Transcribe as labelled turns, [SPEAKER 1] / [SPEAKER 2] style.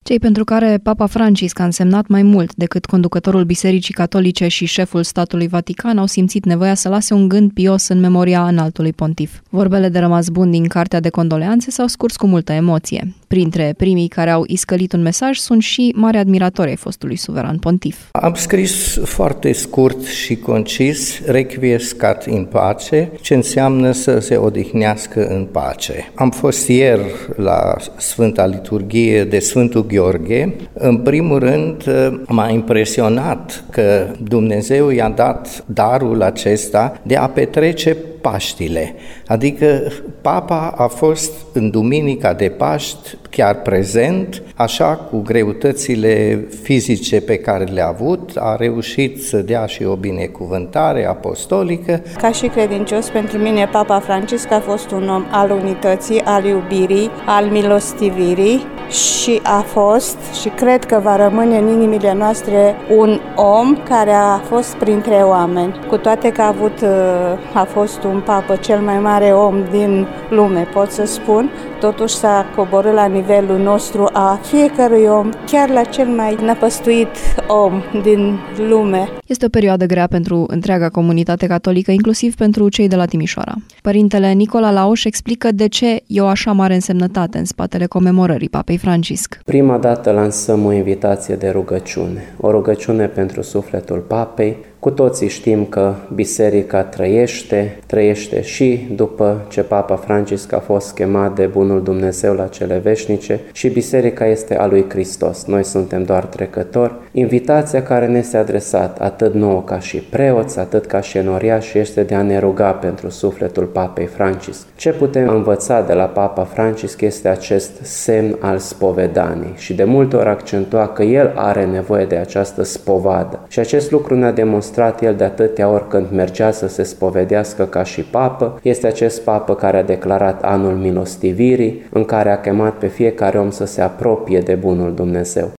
[SPEAKER 1] Cei pentru care Papa Francisc a însemnat mai mult decât conducătorul Bisericii Catolice și șeful statului Vatican au simțit nevoia să lase un gând pios în memoria înaltului pontif. Vorbele de rămas bun din cartea de condoleanțe s-au scurs cu multă emoție. Printre primii care au iscălit un mesaj sunt și mari admiratori ai fostului suveran pontif.
[SPEAKER 2] Am scris foarte scurt și concis Requiescat in pace, ce înseamnă să se odihnească în pace. Am fost ieri la Sfânta Liturghie de Sfântul Gheorghe. În primul rând, m-a impresionat că Dumnezeu i-a dat darul acesta de a petrece Paștile. Adică Papa a fost în Duminica de Paști chiar prezent, așa cu greutățile fizice pe care le-a avut, a reușit să dea și o binecuvântare apostolică.
[SPEAKER 3] Ca și credincios, pentru mine Papa Francisc a fost un om al unității, al iubirii, al milostivirii și a fost și cred că va rămâne în inimile noastre un om care a fost printre oameni. Cu toate că a fost un papă cel mai mare om din lume, pot să spun, totuși s-a coborât la nivelul nostru a fiecărui om, chiar la cel mai năpăstuit om din lume.
[SPEAKER 1] Este o perioadă grea pentru întreaga comunitate catolică, inclusiv pentru cei de la Timișoara. Părintele Nicola Lauș explică de ce e o așa mare însemnătate în spatele comemorării Papei Francisc.
[SPEAKER 4] Prima dată lansăm o invitație de rugăciune, o rugăciune pentru sufletul Papei. Cu toții știm că Biserica trăiește și după ce Papa Francisc a fost chemat de Bunul Dumnezeu la cele veșnice și Biserica este a lui Hristos. Noi suntem doar trecători. Invitația care ne este adresată atât nouă ca și preoți, atât ca și enoriași este de a ne ruga pentru sufletul Papei Francisc. Ce putem învăța de la Papa Francisc este acest semn al spovedanii și de multe ori accentua că el are nevoie de această spovadă. Și acest lucru ne-a demonstrat el de atâtea ori când mergea să se spovedească ca și papă. Este acest papă care a declarat anul milostivirii, în care a chemat pe fiecare om să se apropie de Bunul Dumnezeu.